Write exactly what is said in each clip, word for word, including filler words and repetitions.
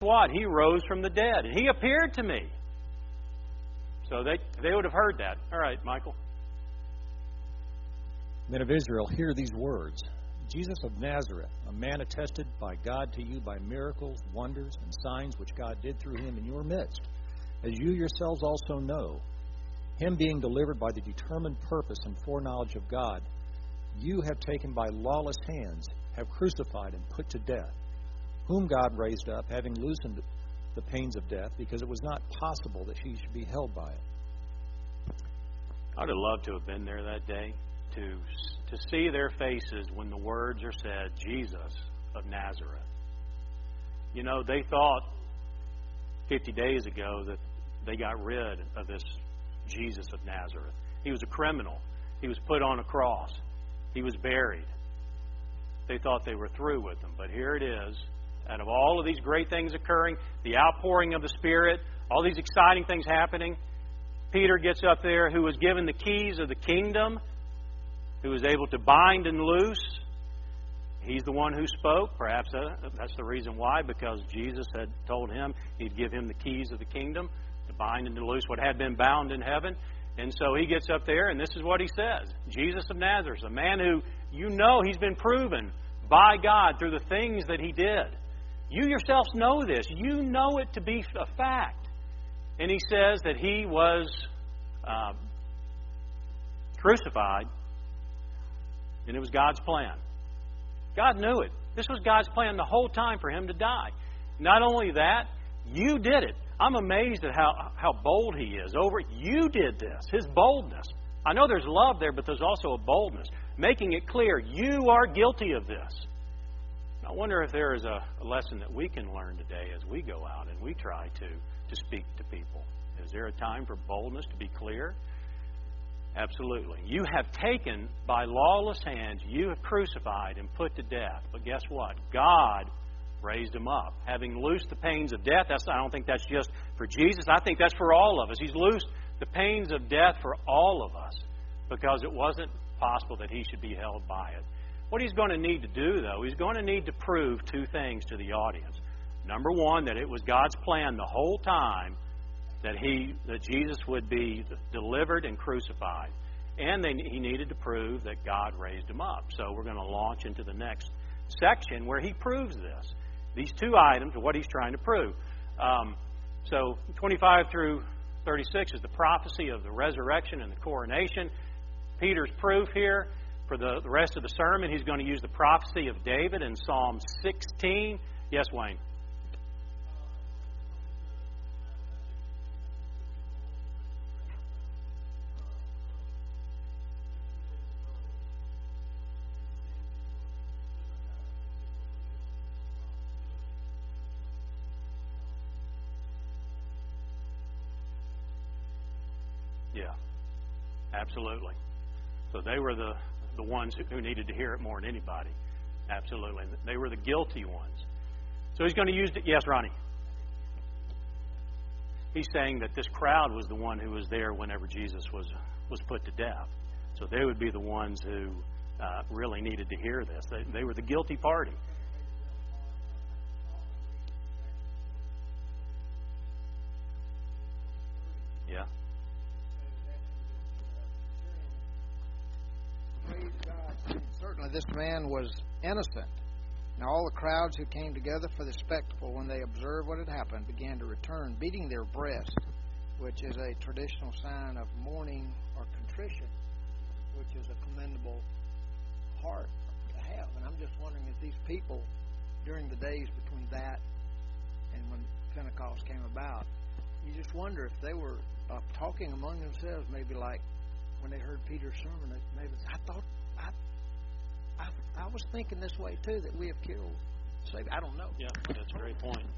what? He rose from the dead, and He appeared to me. So they, they would have heard that. All right, Michael. Men of Israel, hear these words. Jesus of Nazareth, a man attested by God to you by miracles, wonders, and signs which God did through Him in your midst, as you yourselves also know, Him being delivered by the determined purpose and foreknowledge of God, you have taken by lawless hands, have crucified and put to death, whom God raised up, having loosened the pains of death, because it was not possible that He should be held by it. I would have loved to have been there that day, to to see their faces when the words are said, Jesus of Nazareth. You know, they thought fifty days ago that they got rid of this Jesus of Nazareth. He was a criminal. He was put on a cross. He was buried. They thought they were through with him. But here it is. Out of all of these great things occurring, the outpouring of the Spirit, all these exciting things happening, Peter gets up there, who was given the keys of the kingdom, who was able to bind and loose. He's the one who spoke. Perhaps that's the reason why, because Jesus had told him He'd give him the keys of the kingdom to bind and to loose what had been bound in heaven. And so he gets up there, and this is what he says. Jesus of Nazareth, a man who, you know, he's been proven by God through the things that He did. You yourselves know this. You know it to be a fact. And he says that He was uh, crucified, and it was God's plan. God knew it. This was God's plan the whole time for Him to die. Not only that, you did it. I'm amazed at how, how bold He is over it. You did this. His boldness. I know there's love there, but there's also a boldness. Making it clear, you are guilty of this. I wonder if there is a, a lesson that we can learn today as we go out and we try to, to speak to people. Is there a time for boldness to be clear? Absolutely. You have taken by lawless hands, you have crucified and put to death. But guess what? God raised Him up. Having loosed the pains of death, that's, I don't think that's just for Jesus. I think that's for all of us. He's loosed the pains of death for all of us because it wasn't possible that He should be held by it. What He's going to need to do, though, He's going to need to prove two things to the audience. Number one, that it was God's plan the whole time that he, that Jesus would be delivered and crucified. And they, he needed to prove that God raised Him up. So we're going to launch into the next section where he proves this. These two items are what he's trying to prove. Um, so twenty-five through thirty-six is the prophecy of the resurrection and the coronation. Peter's proof here for the, the rest of the sermon, he's going to use the prophecy of David in Psalm sixteen. Yes, Wayne? Yeah, absolutely. So they were the, the ones who needed to hear it more than anybody. Absolutely. They were the guilty ones. So he's going to use it. Yes, Ronnie? He's saying that this crowd was the one who was there whenever Jesus was, was put to death. So they would be the ones who uh, really needed to hear this. They, they were the guilty party. Yeah. Certainly this man was innocent. Now all the crowds who came together for the spectacle, when they observed what had happened, began to return, beating their breasts, which is a traditional sign of mourning or contrition, which is a commendable heart to have. And I'm just wondering if these people, during the days between that and when Pentecost came about, you just wonder if they were uh, talking among themselves, maybe like when they heard Peter's sermon, maybe I thought, I, I, I was thinking this way too, that we have killed Savior. I don't know. Yeah, that's a great point.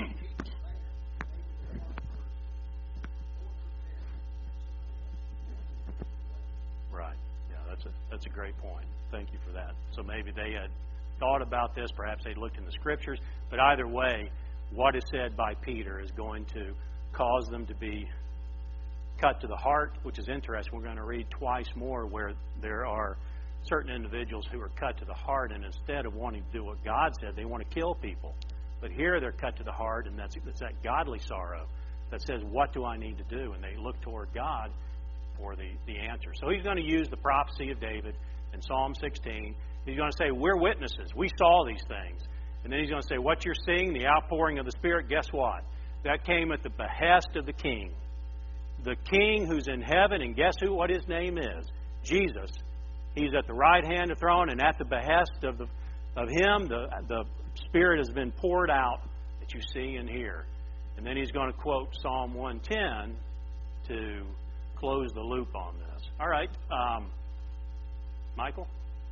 Right. Yeah, that's a that's a great point. Thank you for that. So maybe they had thought about this. Perhaps they looked in the Scriptures. But either way, what is said by Peter is going to cause them to be cut to the heart, which is interesting. We're going to read twice more where there are certain individuals who are cut to the heart, and instead of wanting to do what God said, they want to kill people. But here they're cut to the heart, and that's, it's that godly sorrow that says, what do I need to do? And they look toward God for the, the answer. So he's going to use the prophecy of David in Psalm sixteen. He's going to say, we're witnesses. We saw these things. And then he's going to say, what you're seeing, the outpouring of the Spirit, guess what? That came at the behest of the King. The King who's in heaven, and guess who? What his name is? Jesus. He's at the right hand of the throne, and at the behest of the of him, the the Spirit has been poured out that you see and hear. And then he's going to quote Psalm one ten to close the loop on this. All right, um, Michael?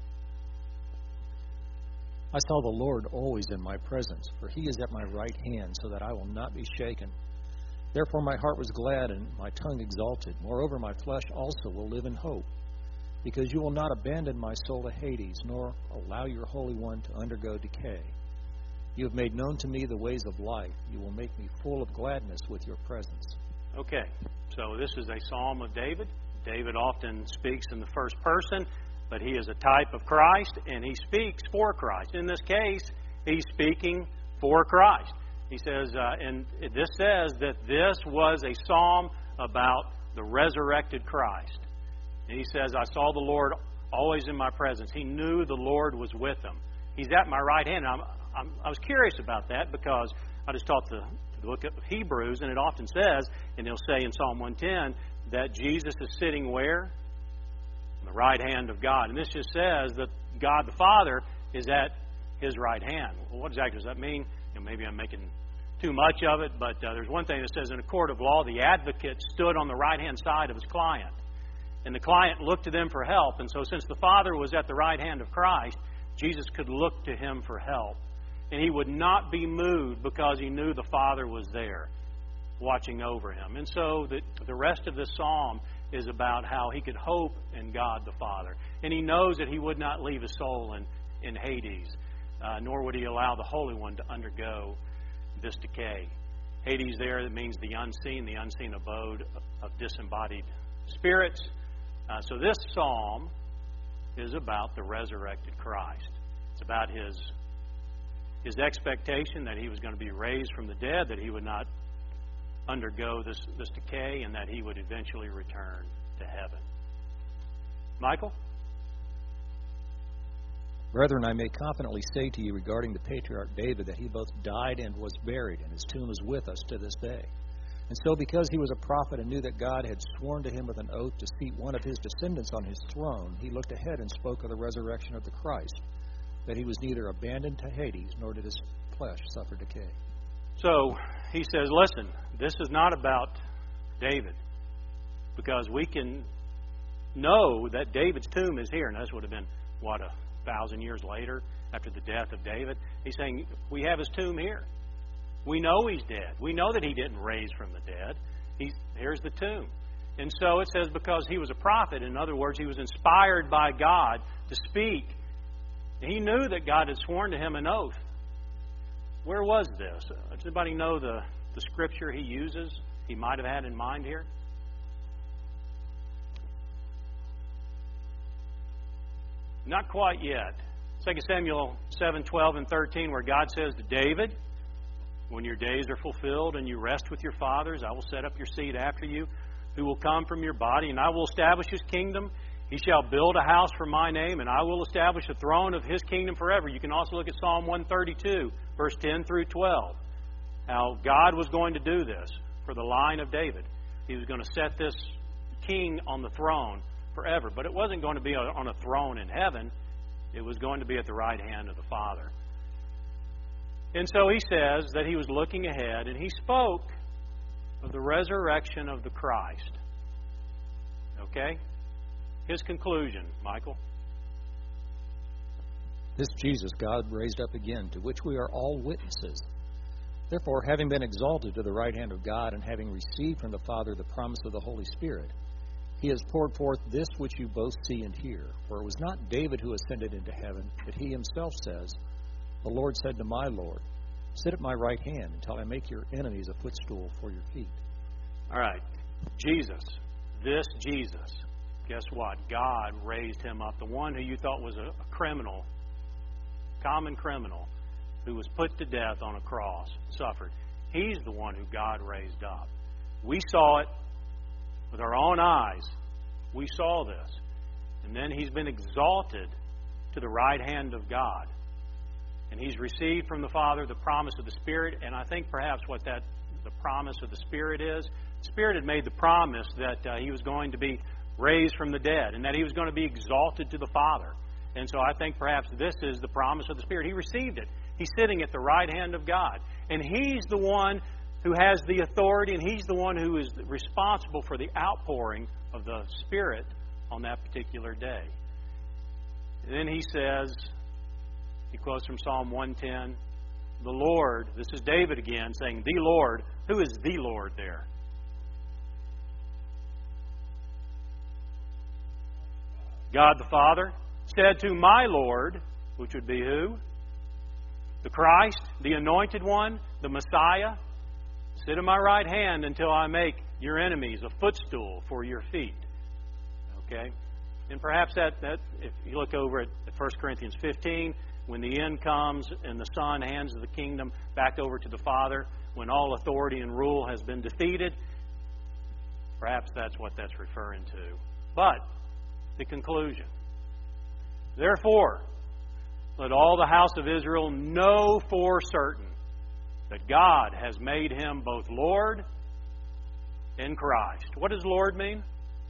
I saw the Lord always in my presence, for he is at my right hand, so that I will not be shaken. Therefore my heart was glad and my tongue exalted. Moreover, my flesh also will live in hope, because you will not abandon my soul to Hades, nor allow your Holy One to undergo decay. You have made known to me the ways of life. You will make me full of gladness with your presence. Okay, so this is a psalm of David. David often speaks in the first person, but he is a type of Christ, and he speaks for Christ. In this case, he's speaking for Christ. He says, uh, and this says that this was a psalm about the resurrected Christ. And he says, I saw the Lord always in my presence. He knew the Lord was with him. He's at my right hand. I'm, I'm, I was curious about that because I just taught the, the book of Hebrews, and it often says, and he'll say in Psalm one ten, that Jesus is sitting where? On the right hand of God. And this just says that God the Father is at his right hand. Well, what exactly does that mean? You know, maybe I'm making too much of it, but uh, there's one thing that says in a court of law, the advocate stood on the right-hand side of his client. And the client looked to them for help. And so since the Father was at the right hand of Christ, Jesus could look to him for help. And he would not be moved because he knew the Father was there watching over him. And so the, the rest of this psalm is about how he could hope in God the Father. And he knows that he would not leave his soul in, in Hades, uh, nor would he allow the Holy One to undergo this decay. Hades there, that means the unseen, the unseen abode of disembodied spirits. Uh, so this psalm is about the resurrected Christ. It's about his his expectation that he was going to be raised from the dead, that he would not undergo this, this decay, and that he would eventually return to heaven. Michael? Brethren, I may confidently say to you regarding the patriarch David that he both died and was buried, and his tomb is with us to this day. And so because he was a prophet and knew that God had sworn to him with an oath to seat one of his descendants on his throne, he looked ahead and spoke of the resurrection of the Christ, that he was neither abandoned to Hades, nor did his flesh suffer decay. So he says, listen, this is not about David, because we can know that David's tomb is here. And this would have been, what, a thousand years later after the death of David. He's saying, we have his tomb here. We know he's dead. We know that he didn't raise from the dead. He's, here's the tomb. And so it says because he was a prophet, in other words, he was inspired by God to speak. He knew that God had sworn to him an oath. Where was this? Does anybody know the, the scripture he uses, he might have had in mind here? Not quite yet. Second Samuel seven, twelve, and thirteen, where God says to David, when your days are fulfilled and you rest with your fathers, I will set up your seed after you, who will come from your body, and I will establish his kingdom. He shall build a house for my name, and I will establish a throne of his kingdom forever. You can also look at Psalm one thirty-two, verse ten through twelve, how God was going to do this for the line of David. He was going to set this king on the throne forever. But it wasn't going to be on a throne in heaven. It was going to be at the right hand of the Father. And so he says that he was looking ahead, and he spoke of the resurrection of the Christ. Okay? His conclusion, Michael. This Jesus God raised up again, to which we are all witnesses. Therefore, having been exalted to the right hand of God, and having received from the Father the promise of the Holy Spirit, he has poured forth this which you both see and hear. For it was not David who ascended into heaven, but he himself says, the Lord said to my Lord, sit at my right hand until I make your enemies a footstool for your feet. All right. Jesus, this Jesus, guess what? God raised him up. The one who you thought was a, a criminal, common criminal, who was put to death on a cross, suffered. He's the one who God raised up. We saw it with our own eyes. We saw this. And then He's been exalted to the right hand of God. And He's received from the Father the promise of the Spirit. And I think perhaps what that the promise of the Spirit is, the Spirit had made the promise that uh, He was going to be raised from the dead and that He was going to be exalted to the Father. And so I think perhaps this is the promise of the Spirit. He received it. He's sitting at the right hand of God. And He's the one who has the authority, and He's the one who is responsible for the outpouring of the Spirit on that particular day. And then he says, he quotes from Psalm one ten, the Lord, this is David again saying, the Lord. Who is the Lord there? God the Father said to my Lord, which would be who? The Christ, the Anointed One, the Messiah. Sit at my right hand until I make your enemies a footstool for your feet. Okay? And perhaps that, that if you look over at First Corinthians fifteen, when the end comes and the Son hands the kingdom back over to the Father, when all authority and rule has been defeated, perhaps that's what that's referring to. But the conclusion. Therefore, let all the house of Israel know for certain that God has made Him both Lord and Christ. What does Lord mean?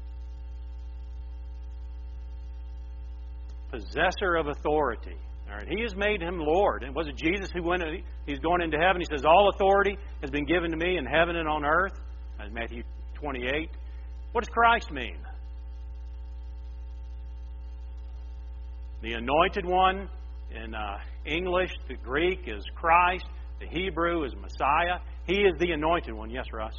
Possessor of authority. All right, He has made Him Lord. And was it Jesus who went? He's going into heaven. He says, all authority has been given to me in heaven and on earth. That's Matthew twenty-eight. What does Christ mean? The Anointed One. In uh, English, the Greek is Christ. The Hebrew is Messiah. He is the Anointed One. Yes, Russ?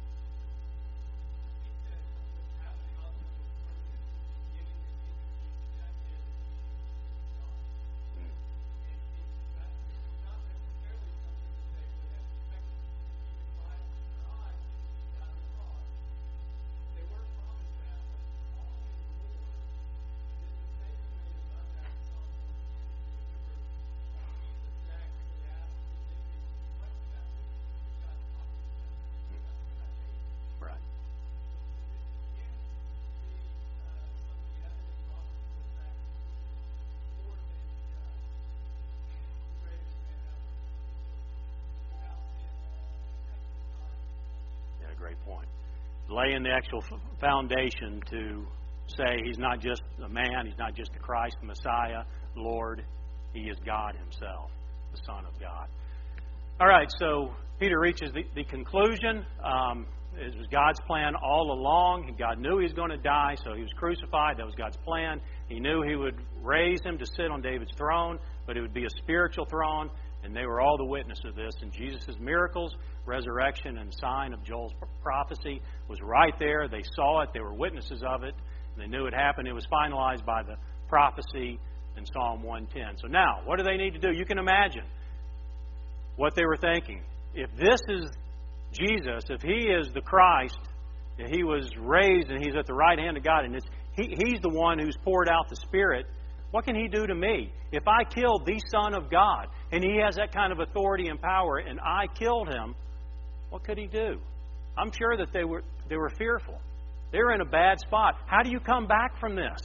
Great point. Laying the actual foundation to say He's not just a man, He's not just the Christ, the Messiah, Lord. He is God Himself, the Son of God. All right, so Peter reaches the, the conclusion. Um, it was God's plan all along. God knew He was going to die, so He was crucified. That was God's plan. He knew He would raise Him to sit on David's throne, but it would be a spiritual throne, and they were all the witness of this. And Jesus' miracles, resurrection, and sign of Joel's prophecy was right there. They saw it. They were witnesses of it. They knew it happened. It was finalized by the prophecy in Psalm one ten. So now, what do they need to do? You can imagine what they were thinking. If this is Jesus, if He is the Christ, if He was raised and He's at the right hand of God, and it's, he, He's the one who's poured out the Spirit, what can He do to me? If I killed the Son of God, and He has that kind of authority and power, and I killed Him, what could He do? I'm sure that they were they were fearful. They were in a bad spot. How do you come back from this?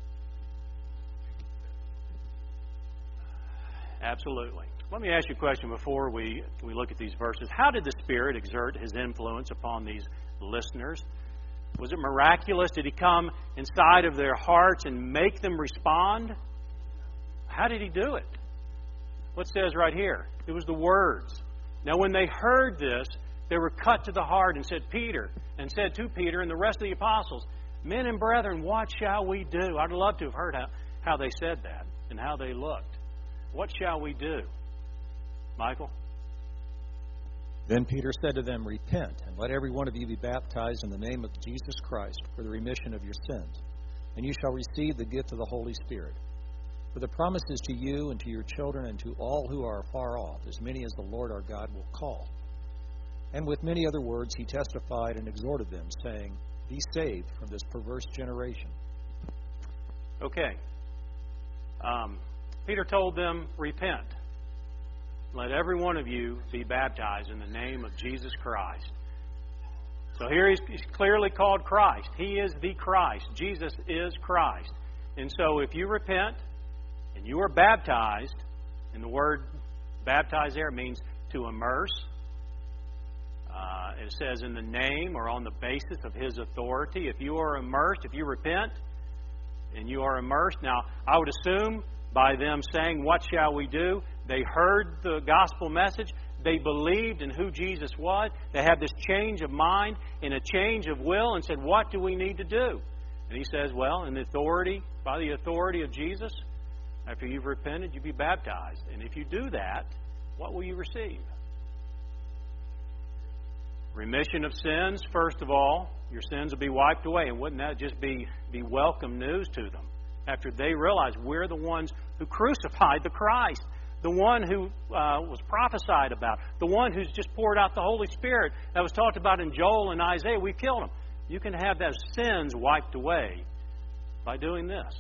Absolutely. Let me ask you a question before we, we look at these verses. How did the Spirit exert His influence upon these listeners? Was it miraculous? Did He come inside of their hearts and make them respond? How did He do it? What it says right here? It was the words. Now when they heard this, they were cut to the heart and said, Peter, and said to Peter and the rest of the apostles, men and brethren, what shall we do? I'd love to have heard how, how they said that and how they looked. What shall we do? Michael? Then Peter said to them, repent, and let every one of you be baptized in the name of Jesus Christ for the remission of your sins, and you shall receive the gift of the Holy Spirit. For the promise is to you and to your children and to all who are far off, as many as the Lord our God will call. And with many other words he testified and exhorted them, saying, be saved from this perverse generation. Okay. Um, Peter told them, repent. let every one of you be baptized in the name of Jesus Christ. So here he's, he's clearly called Christ. He is the Christ. Jesus is Christ. And so if you repent and you are baptized, and the word baptize there means to immerse. Uh, it says in the name or on the basis of His authority. If you are immersed, if you repent and you are immersed. Now, I would assume by them saying, what shall we do? They heard the gospel message. They believed in who Jesus was. They had this change of mind and a change of will and said, what do we need to do? And he says, well, in the authority, by the authority of Jesus, after you've repented, you be baptized. And if you do that, what will you receive? Remission of sins, first of all. Your sins will be wiped away. And wouldn't that just be, be welcome news to them? After they realize we're the ones who crucified the Christ, the one who uh, was prophesied about, the one who's just poured out the Holy Spirit that was talked about in Joel and Isaiah. We killed him. You can have those sins wiped away by doing this.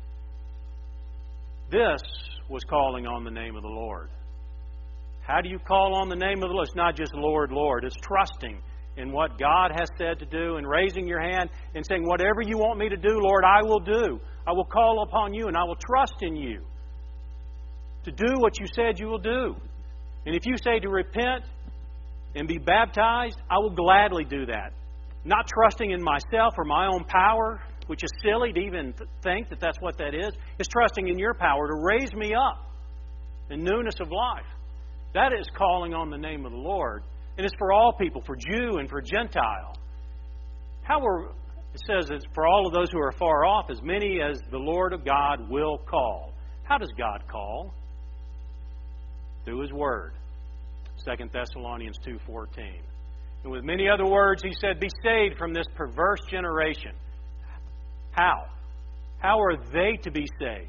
This was calling on the name of the Lord. How do you call on the name of the Lord? It's not just Lord, Lord. It's trusting in what God has said to do and raising your hand and saying, whatever you want me to do, Lord, I will do. I will call upon you and I will trust in you to do what you said you will do. And if you say to repent and be baptized, I will gladly do that. Not trusting in myself or my own power, which is silly to even think that that's what that is. It's trusting in your power to raise me up in newness of life. That is calling on the name of the Lord. And it's for all people, for Jew and for Gentile. How are, it says it's for all of those who are far off, as many as the Lord of God will call. How does God call? Through His Word. Second Thessalonians two fourteen. And with many other words, He said, be saved from this perverse generation. How? How are they to be saved?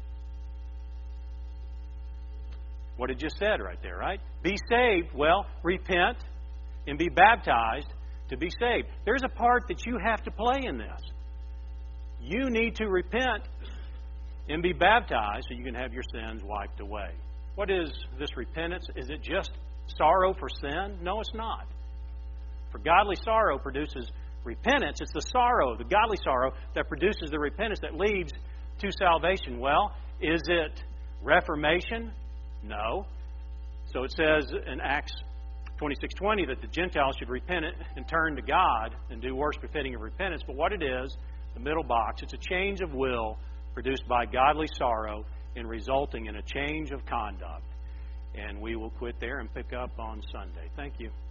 What it just said right there, right? Be saved, well, repent and be baptized to be saved. There's a part that you have to play in this. You need to repent and be baptized so you can have your sins wiped away. What is this repentance? Is it just sorrow for sin? No, it's not. For godly sorrow produces repentance. It's the sorrow, the godly sorrow, that produces the repentance that leads to salvation. Well, is it reformation? No. So it says in Acts twenty-six twenty that the Gentiles should repent and turn to God and do works befitting of repentance. But what it is, the middle box, it's a change of will produced by godly sorrow and resulting in a change of conduct. And we will quit there and pick up on Sunday. Thank you.